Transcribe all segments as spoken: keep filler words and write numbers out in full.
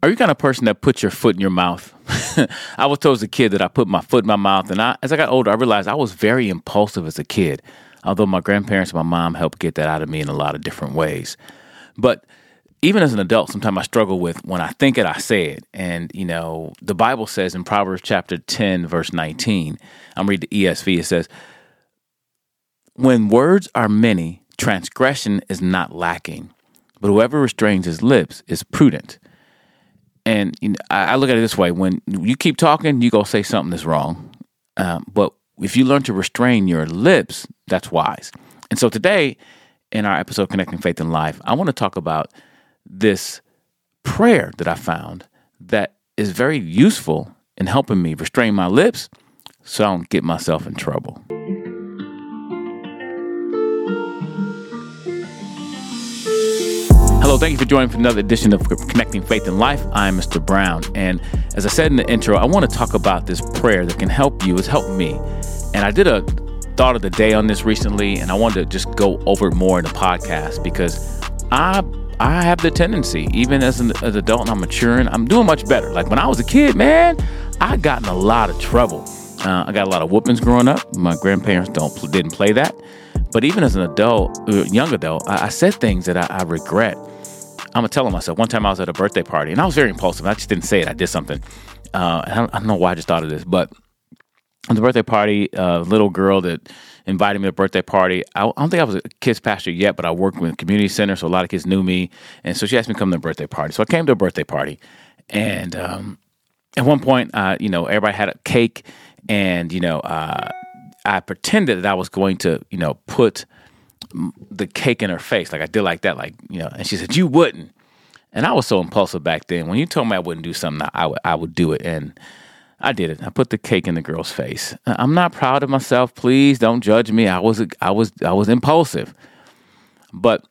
Are you the kind of person that puts your foot in your mouth? I was told as a kid that I put my foot in my mouth, and I, as I got older, I realized I was very impulsive as a kid, although my grandparents and my mom helped get that out of me in a lot of different ways. But even as an adult, sometimes I struggle with when I think it, I say it. And, you know, the Bible says in Proverbs chapter ten, verse nineteen, I'm reading the E S V, it says, when words are many, transgression is not lacking, but whoever restrains his lips is prudent. And you know, I, I look at it this way: when you keep talking, you go say something that's wrong. Um, but if you learn to restrain your lips, that's wise. And so today, in our episode Connecting Faith and Life, I want to talk about this prayer that I found that is very useful in helping me restrain my lips so I don't get myself in trouble. Hello, thank you for joining for another edition of Connecting Faith and Life. I'm Mister Brown, and as I said in the intro, I want to talk about this prayer that can help you. It's helped me, and I did a thought of the day on this recently, and I wanted to just go over it more in the podcast because I I have the tendency, even as an, as an adult, and I'm maturing, I'm doing much better. Like when I was a kid, man, I got in a lot of trouble. Uh, I got a lot of whoopings growing up. My grandparents don't didn't play that, but even as an adult, uh, young adult, I, I said things that I, I regret. I'm going to tell myself. One time I was at a birthday party, and I was very impulsive. I just didn't say it. I did something. Uh, and I, don't, I don't know why I just thought of this, but at the birthday party, a little girl that invited me to a birthday party, I, I don't think I was a kids pastor yet, but I worked with a community center, so a lot of kids knew me. And so she asked me to come to a birthday party. So I came to a birthday party. And um, at one point, uh, you know, everybody had a cake, and, you know, uh, I pretended that I was going to, you know, put the cake in her face. Like I did like that, like, you know, and she said, you wouldn't. And I was so impulsive back then. When you told me I wouldn't do something, I would, I would do it. And I did it. I put the cake in the girl's face. I'm not proud of myself. Please don't judge me. I was, I was, I was impulsive. But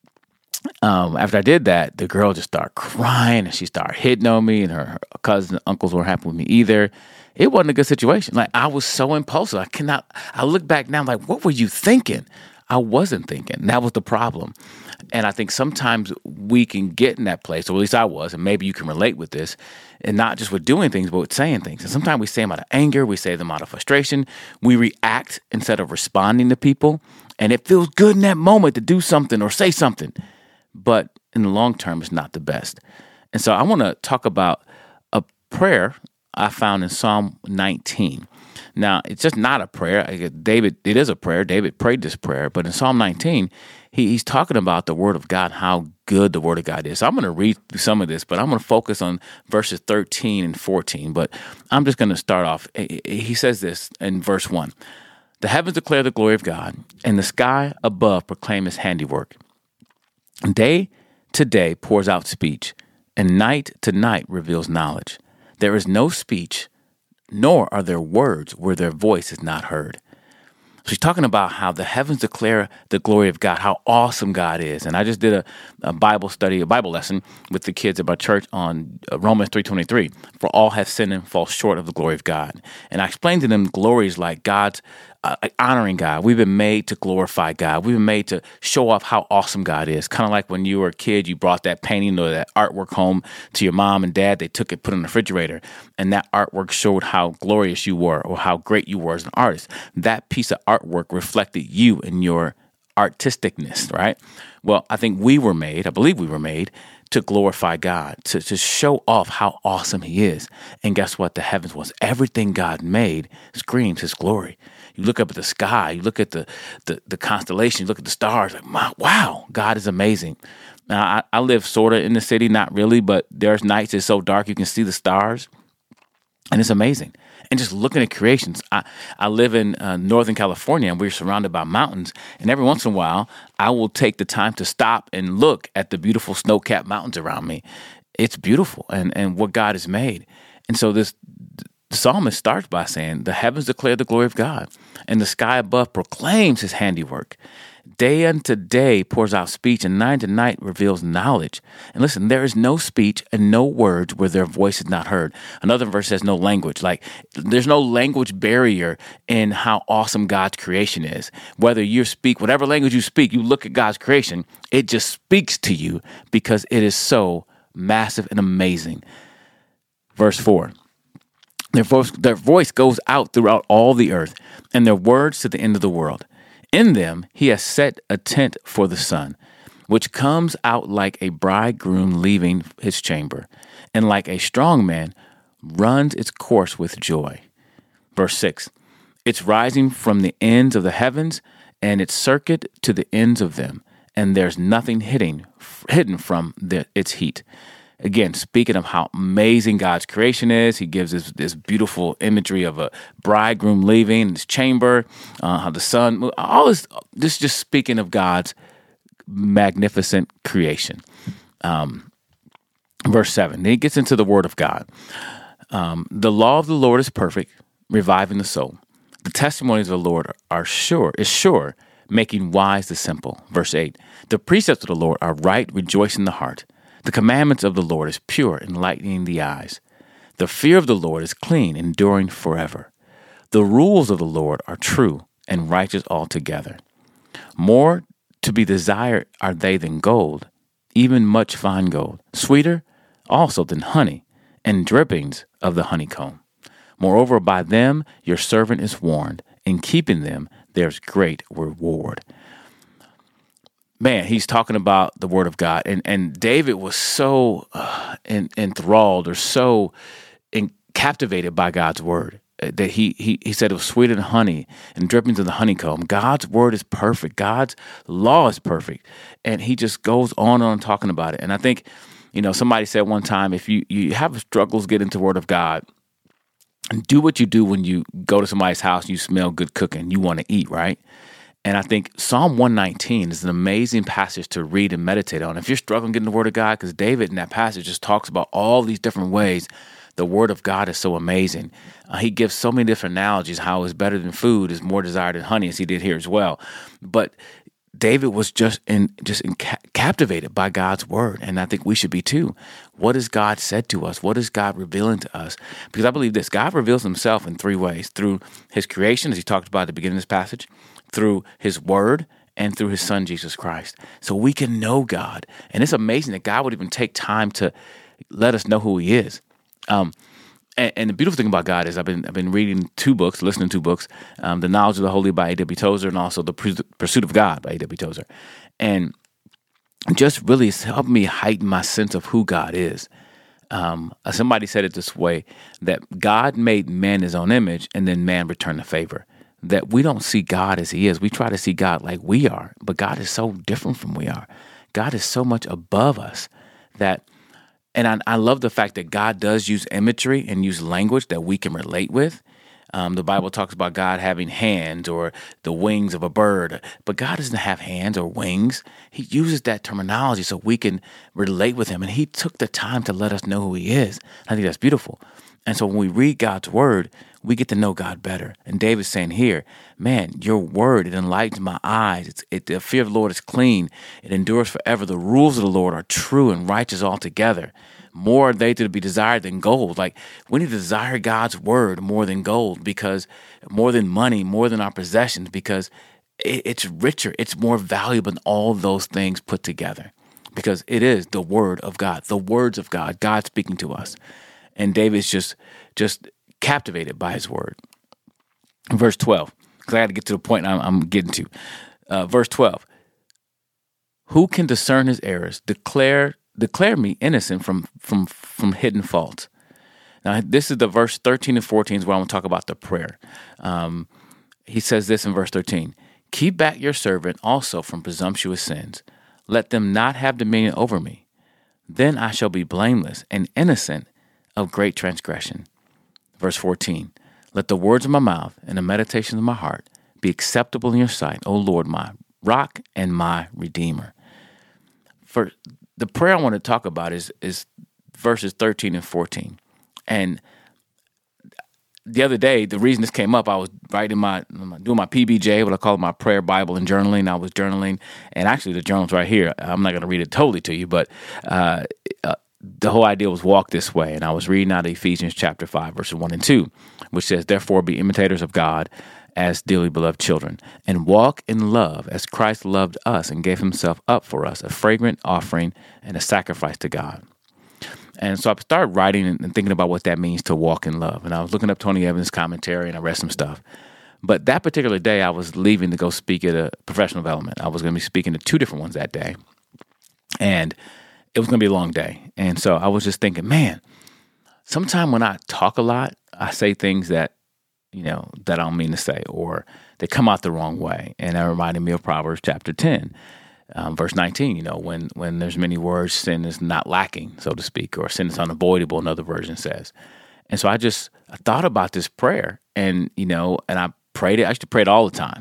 um, after I did that, the girl just started crying, and she started hitting on me, and her, her cousins and uncles weren't happy with me either. It wasn't a good situation. Like I was so impulsive. I cannot, I look back now, like, what were you thinking? I wasn't thinking. That was the problem. And I think sometimes we can get in that place, or at least I was, and maybe you can relate with this, and not just with doing things, but with saying things. And sometimes we say them out of anger, we say them out of frustration, we react instead of responding to people, and it feels good in that moment to do something or say something, but in the long term, it's not the best. And so I want to talk about a prayer I found in Psalm nineteen. Now, it's just not a prayer. David, it is a prayer. David prayed this prayer. But in Psalm nineteen, he, he's talking about the Word of God, how good the Word of God is. So I'm going to read through some of this, but I'm going to focus on verses thirteen and fourteen. But I'm just going to start off. He says this in verse one. The heavens declare the glory of God, and the sky above proclaim His handiwork. Day to day pours out speech, and night to night reveals knowledge. There is no speech, nor are there words where their voice is not heard. So he's talking about how the heavens declare the glory of God, how awesome God is. And I just did a, a Bible study, a Bible lesson with the kids at my church on Romans three twenty-three. For all have sinned and fall short of the glory of God. And I explained to them glories like God's uh, honoring God. We've been made to glorify God. We've been made to show off how awesome God is. Kind of like when you were a kid, you brought that painting or that artwork home to your mom and dad. They took it, put it in the refrigerator, and that artwork showed how glorious you were or how great you were as an artist. That piece of artwork reflected you and your artisticness, right? Well, I think we were made, I believe we were made, to glorify God, to, to show off how awesome He is. And guess what? The heavens was. Everything God made screams His glory. You look up at the sky, you look at the the, the constellation, you look at the stars, like, wow, God is amazing. Now, I, I live sort of in the city, not really, but there's nights it's so dark you can see the stars, and it's amazing. And just looking at creations, I, I live in uh, Northern California, and we're surrounded by mountains. And every once in a while, I will take the time to stop and look at the beautiful snow-capped mountains around me. It's beautiful, and, and what God has made. And so this the psalmist starts by saying, the heavens declare the glory of God, and the sky above proclaims His handiwork. Day unto day pours out speech, and night to night reveals knowledge. And listen, there is no speech and no words where their voice is not heard. Another verse says no language. Like there's no language barrier in how awesome God's creation is. Whether you speak, whatever language you speak, you look at God's creation, it just speaks to you because it is so massive and amazing. Verse four. Their voice, their voice goes out throughout all the earth, and their words to the end of the world. In them he has set a tent for the sun, which comes out like a bridegroom leaving his chamber, and like a strong man runs its course with joy. Verse six. It's rising from the ends of the heavens, and its circuit to the ends of them, and there's nothing hidden, hidden from the, its heat. Again, speaking of how amazing God's creation is, he gives us this beautiful imagery of a bridegroom leaving his chamber, uh, how the sun, all this, this is just speaking of God's magnificent creation. Um, verse seven, then he gets into the word of God. Um, the law of the Lord is perfect, reviving the soul. The testimonies of the Lord are sure, is sure, making wise the simple. Verse eight, the precepts of the Lord are right, rejoicing the heart. The commandments of the Lord is pure, enlightening the eyes. The fear of the Lord is clean, enduring forever. The rules of the Lord are true and righteous altogether. More to be desired are they than gold, even much fine gold, sweeter also than honey, and drippings of the honeycomb. Moreover, by them your servant is warned. In keeping them, there's great reward. Man, he's talking about the word of God. And, and David was so uh, en- enthralled or so in- captivated by God's word that he, he he said it was sweeter than honey and drippings of the honeycomb. God's word is perfect. God's law is perfect. And he just goes on and on talking about it. And I think, you know, somebody said one time, if you, you have struggles getting into the word of God, do what you do when you go to somebody's house and you smell good cooking. You want to eat, right? And I think Psalm one nineteen is an amazing passage to read and meditate on. If you're struggling getting the word of God, because David in that passage just talks about all these different ways the word of God is so amazing. Uh, he gives so many different analogies, how it's better than food, is more desired than honey, as he did here as well. But David was just in, just in ca- captivated by God's word, and I think we should be too. What has God said to us? What is God revealing to us? Because I believe this, God reveals himself in three ways: through his creation, as he talked about at the beginning of this passage, through his word, and through his son, Jesus Christ. So we can know God. And it's amazing that God would even take time to let us know who he is. Um, and, and the beautiful thing about God is I've been I've been reading two books, listening to two books, um, The Knowledge of the Holy by A W Tozer, and also The Pursuit of God by A W Tozer. And just really it's helped me heighten my sense of who God is. Um, somebody said it this way, that God made man his own image, and then man returned the favor. That we don't see God as he is. We try to see God like we are, but God is so different from we are. God is so much above us that, and I, I love the fact that God does use imagery and use language that we can relate with. Um, the Bible talks about God having hands or the wings of a bird, but God doesn't have hands or wings. He uses that terminology so we can relate with him, and he took the time to let us know who he is. I think that's beautiful. And so when we read God's word, we get to know God better. And David's saying here, man, your word, it enlightens my eyes. It's, it, the fear of the Lord is clean. It endures forever. The rules of the Lord are true and righteous altogether. More are they to be desired than gold. Like, we need to desire God's word more than gold, because more than money, more than our possessions, because it, it's richer. It's more valuable than all those things put together, because it is the word of God, the words of God, God speaking to us. And David's just just captivated by his word. Verse twelve, because I got to get to the point I'm, I'm getting to. Uh, verse twelve, who can discern his errors? Declare declare me innocent from from from hidden faults. Now, this is the verse thirteen and fourteen is where I want to talk about the prayer. Um, he says this in verse thirteen, keep back your servant also from presumptuous sins. Let them not have dominion over me. Then I shall be blameless and innocent of great transgression. Verse fourteen, let the words of my mouth and the meditation of my heart be acceptable in your sight, O Lord, my rock and my redeemer. For the prayer I want to talk about is, is verses thirteen and fourteen. And the other day, the reason this came up, I was writing my, doing my P B J, what I call my prayer Bible and journaling. I was journaling, and actually the journal's right here. I'm not going to read it totally to you, but uh, uh, the whole idea was walk this way. And I was reading out of Ephesians chapter five, verses one and two, which says, therefore be imitators of God as dearly beloved children, and walk in love as Christ loved us and gave himself up for us, a fragrant offering and a sacrifice to God. And so I started writing and thinking about what that means to walk in love. And I was looking up Tony Evans' commentary, and I read some stuff. But that particular day, I was leaving to go speak at a professional development. I was going to be speaking to two different ones that day. And it was going to be a long day. And so I was just thinking, man, sometime when I talk a lot, I say things that, you know, that I don't mean to say, or they come out the wrong way. And that reminded me of Proverbs chapter ten, um, verse nineteen, you know, when, when there's many words, sin is not lacking, so to speak, or sin is unavoidable, another version says. And so I just I thought about this prayer, and, you know, and I prayed it. I used to pray it all the time.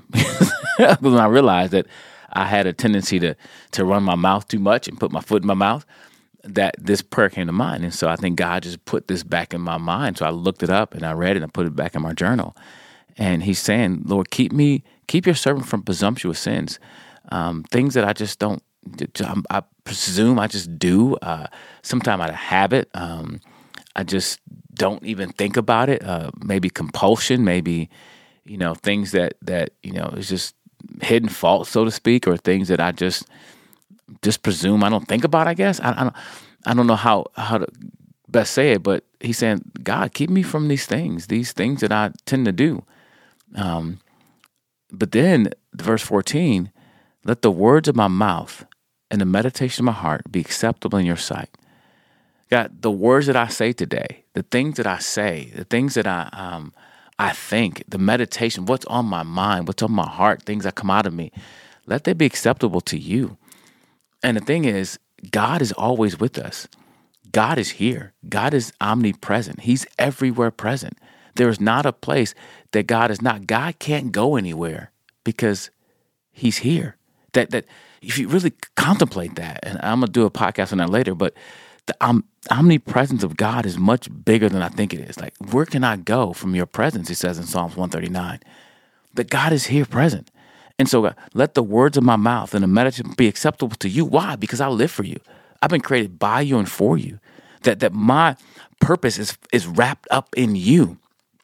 When I realized that I had a tendency to to run my mouth too much and put my foot in my mouth, that this prayer came to mind. And so I think God just put this back in my mind. So I looked it up and I read it and I put it back in my journal. And he's saying, Lord, keep me, keep your servant from presumptuous sins, um, things that I just don't, I presume I just do, uh, sometimes out of habit. Um, I just don't even think about it. Uh, maybe compulsion, maybe, you know, things that, that, you know, is just hidden faults, so to speak, or things that I just just presume I don't think about, I guess. I, I don't I don't know how, how to best say it, but he's saying, God, keep me from these things, these things that I tend to do. Um, but then, verse fourteen, let the words of my mouth and the meditation of my heart be acceptable in your sight. God, the words that I say today, the things that I say, the things that I um I think, the meditation, what's on my mind, what's on my heart, things that come out of me, let they be acceptable to you. And the thing is, God is always with us. God is here. God is omnipresent. He's everywhere present. There is not a place that God is not. God can't go anywhere because he's here. That that if you really contemplate that, and I'm going to do a podcast on that later, but the um, omnipresence of God is much bigger than I think it is. Like, where can I go from your presence, he says in Psalms one thirty-nine. That God is here present. And so uh, let the words of my mouth and the meditation be acceptable to you. Why? Because I live for you. I've been created by you and for you. That that my purpose is, is wrapped up in you.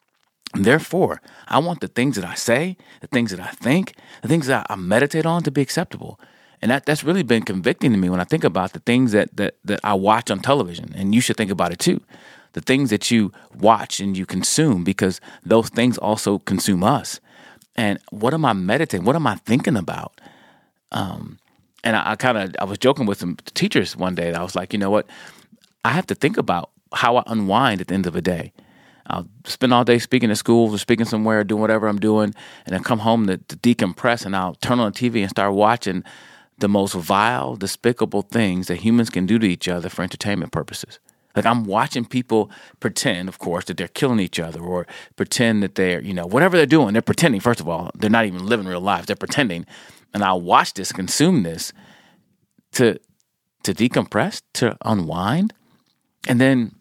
And therefore, I want the things that I say, the things that I think, the things that I meditate on to be acceptable. And that, that's really been convicting to me when I think about the things that, that, that I watch on television. And you should think about it too. The things that you watch and you consume, because those things also consume us. And what am I meditating? What am I thinking about? Um, and I, I kind of, I was joking with some teachers one day. I was like, you know what? I have to think about how I unwind at the end of the day. I'll spend all day speaking at schools or speaking somewhere, doing whatever I'm doing, and then come home to, to decompress, and I'll turn on the T V and start watching the most vile, despicable things that humans can do to each other for entertainment purposes. Like, I'm watching people pretend, of course, that they're killing each other, or pretend that they're, you know, whatever they're doing, they're pretending. First of all, they're not even living real lives. They're pretending. And I'll watch this, consume this to to decompress, to unwind. And then,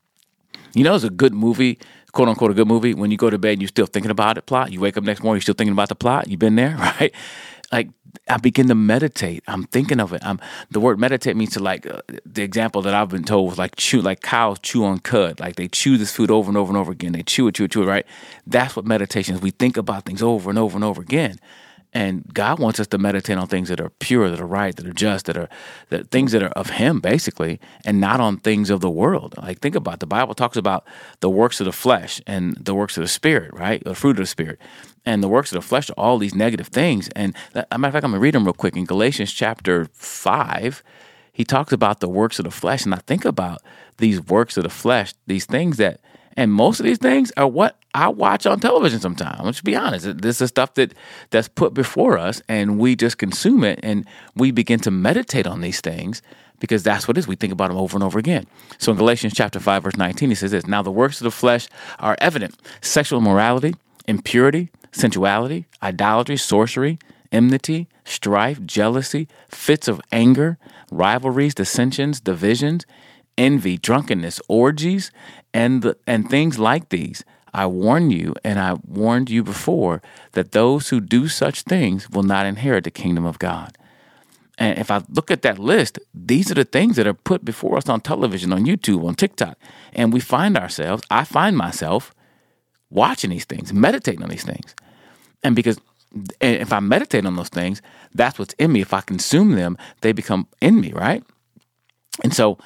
you know, it's a good movie, quote unquote, a good movie. When you go to bed and you're still thinking about the plot, you wake up next morning, you're still thinking about the plot. You've been there, right? Like, I begin to meditate. I'm thinking of it. I'm, the word meditate means to, like, uh, the example that I've been told was like chew, like cows chew on cud. Like, they chew this food over and over and over again. They chew it, chew it, chew it, right? That's what meditation is. We think about things over and over and over again. And God wants us to meditate on things that are pure, that are right, that are just, that are that things that are of Him, basically, and not on things of the world. Like, think about it. The Bible talks about the works of the flesh and the works of the Spirit, right? The fruit of the Spirit. And the works of the flesh are all these negative things. And as a matter of fact, I'm going to read them real quick. In Galatians chapter five, he talks about the works of the flesh. And I think about these works of the flesh, these things that, and most of these things are what I watch on television sometimes. Let's be honest. This is stuff that, that's put before us, and we just consume it, and we begin to meditate on these things because that's what it is. We think about them over and over again. So in Galatians chapter five, verse nineteen, he says this: now the works of the flesh are evident: sexual immorality, impurity, sensuality, idolatry, sorcery, enmity, strife, jealousy, fits of anger, rivalries, dissensions, divisions, envy, drunkenness, orgies, and the, and things like these. I warn you, and I warned you before, that those who do such things will not inherit the kingdom of God. And if I look at that list, these are the things that are put before us on television, on YouTube, on TikTok. And we find ourselves, I find myself watching these things, meditating on these things. And because and if I meditate on those things, that's what's in me. If I consume them, they become in me, right? And so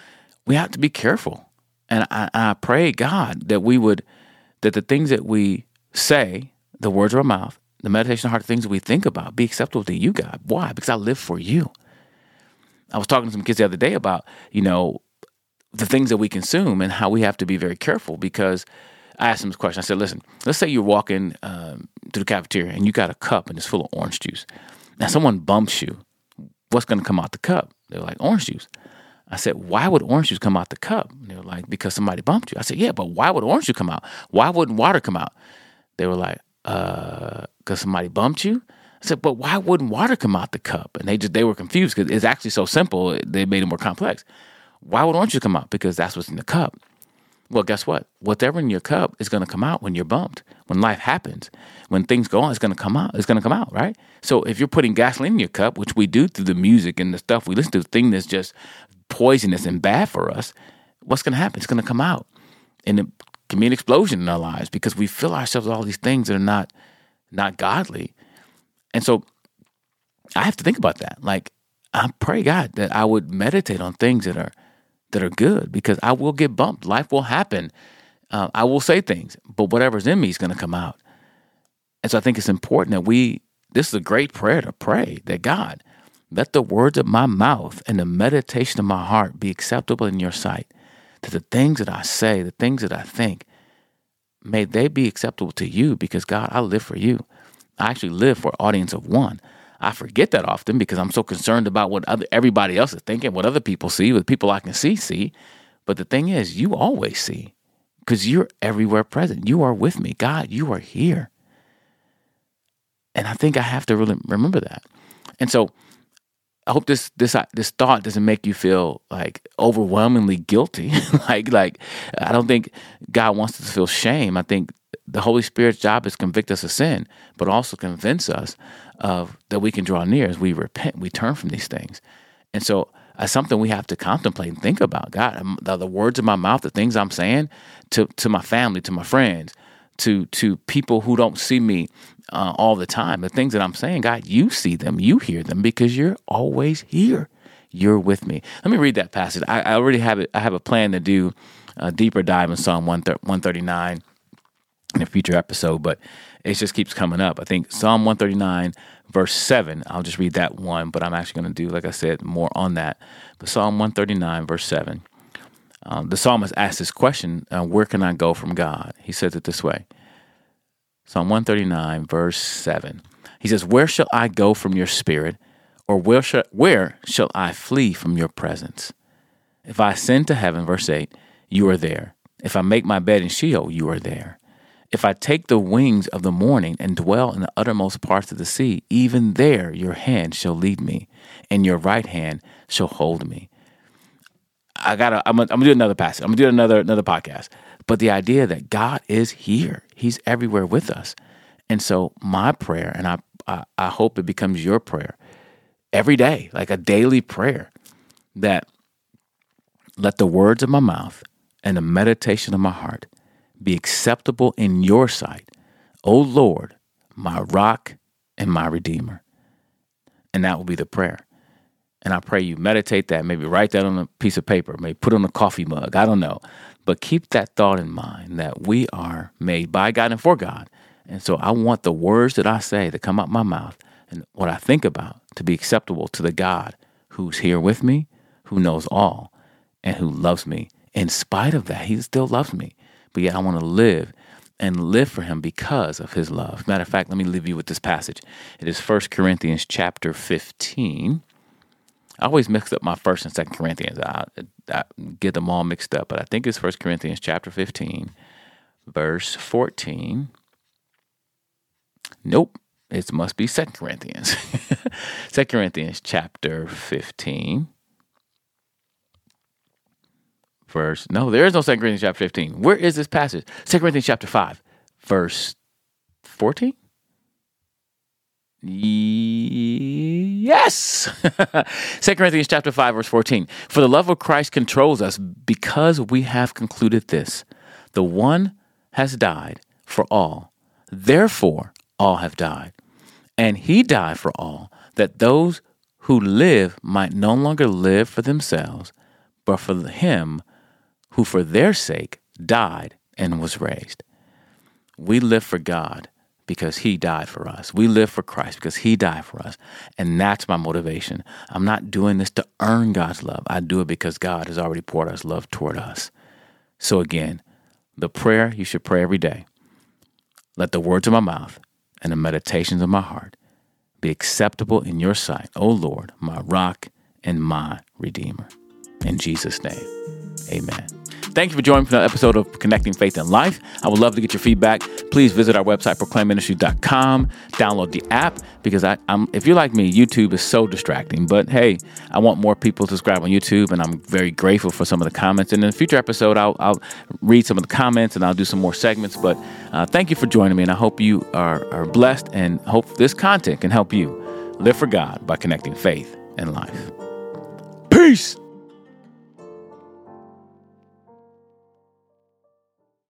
we have to be careful. And I, I pray, God, that we would, that the things that we say, the words of our mouth, the meditation of our heart, the things that we think about, be acceptable to you, God. Why? Because I live for you. I was talking to some kids the other day about, you know, the things that we consume and how we have to be very careful, because I asked them this question. I said, listen, let's say you're walking um, to the cafeteria and you got a cup and it's full of orange juice. Now someone bumps you. What's going to come out the cup? They're like, orange juice. I said, why would orange juice come out the cup? And they were like, because somebody bumped you. I said, yeah, but why would orange juice come out? Why wouldn't water come out? They were like, uh, because somebody bumped you? I said, but why wouldn't water come out the cup? And they just, they were confused because it's actually so simple. They made it more complex. Why would orange juice come out? Because that's what's in the cup. Well, guess what? Whatever in your cup is going to come out when you're bumped. When life happens, when things go on, it's going to come out. It's going to come out, right? So if you're putting gasoline in your cup, which we do through the music and the stuff we listen to, the thing that's just poisonous and bad for us, what's going to happen? It's going to come out. And it can be an explosion in our lives because we fill ourselves with all these things that are not, not godly. And so I have to think about that. Like, I pray, God, that I would meditate on things that are that are good, because I will get bumped. Life will happen. Uh, I will say things, but whatever's in me is going to come out. And so I think it's important that we, this is a great prayer to pray, that God, let the words of my mouth and the meditation of my heart be acceptable in your sight. That the things that I say, the things that I think, may they be acceptable to you, because God, I live for you. I actually live for an audience of one. I forget that often because I'm so concerned about what other, everybody else is thinking, what other people see, what people I can see see. But the thing is, you always see, because you're everywhere present. You are with me. God, you are here. And I think I have to really remember that. And so I hope this this this thought doesn't make you feel like overwhelmingly guilty. like like I don't think God wants us to feel shame. I think the Holy Spirit's job is to convict us of sin, but also convince us of that we can draw near as we repent, we turn from these things. And so it's something we have to contemplate and think about. God, the, the words of my mouth, the things I'm saying to, to my family, to my friends, to to people who don't see me uh, all the time, the things that I'm saying, God, you see them, you hear them, because you're always here. You're with me. Let me read that passage. I, I already have it. I have a plan to do a deeper dive in Psalm one thirty-nine in a future episode, but it just keeps coming up. I think Psalm one thirty-nine, verse seven, I'll just read that one, but I'm actually going to do, like I said, more on that. But Psalm one thirty-nine, verse seven, um, the psalmist asks this question, uh, where can I go from God? He says it this way. Psalm one thirty-nine, verse seven. He says, where shall I go from your spirit? Or where shall, where shall I flee from your presence? If I ascend to heaven, verse eight, you are there. If I make my bed in Sheol, you are there. If I take the wings of the morning and dwell in the uttermost parts of the sea, even there your hand shall lead me, and your right hand shall hold me. I gotta. I'm gonna, I'm gonna do another passage. I'm gonna do another another podcast. But the idea that God is here, He's everywhere with us, and so my prayer, and I, I, I hope it becomes your prayer every day, like a daily prayer, that let the words of my mouth and the meditation of my heart be acceptable in your sight, O Lord, my rock and my redeemer. And that will be the prayer. And I pray you meditate that, maybe write that on a piece of paper, maybe put it on a coffee mug, I don't know. But keep that thought in mind that we are made by God and for God. And so I want the words that I say to come out my mouth and what I think about to be acceptable to the God who's here with me, who knows all, and who loves me. In spite of that, He still loves me. But yet I want to live and live for Him because of His love. Matter of fact, let me leave you with this passage. It is First Corinthians chapter fifteen. I always mix up my First and Second Corinthians. I, I get them all mixed up, but I think it's First Corinthians chapter fifteen, verse fourteen. Nope, it must be Second Corinthians. Second Corinthians chapter fifteen. Verse, no, there is no Second Corinthians chapter fifteen. Where is this passage? Second Corinthians chapter five, verse fourteen? Yes. Second Corinthians chapter five, verse fourteen. For the love of Christ controls us, because we have concluded this: the one has died for all, therefore all have died. And He died for all, that those who live might no longer live for themselves, but for him who for their sake died and was raised. We live for God because he died for us. We live for Christ because he died for us. And that's my motivation. I'm not doing this to earn God's love. I do it because God has already poured his love toward us. So again, the prayer you should pray every day. Let the words of my mouth and the meditations of my heart be acceptable in your sight, O Lord, my rock and my redeemer. In Jesus' name, amen. Thank you for joining me for another episode of Connecting Faith and Life. I would love to get your feedback. Please visit our website, proclaim ministry dot com. Download the app because I, I'm, if you're like me, YouTube is so distracting. But hey, I want more people to subscribe on YouTube, and I'm very grateful for some of the comments. And in a future episode, I'll, I'll read some of the comments and I'll do some more segments. But uh, thank you for joining me, and I hope you are, are blessed and hope this content can help you live for God by connecting faith and life. Peace.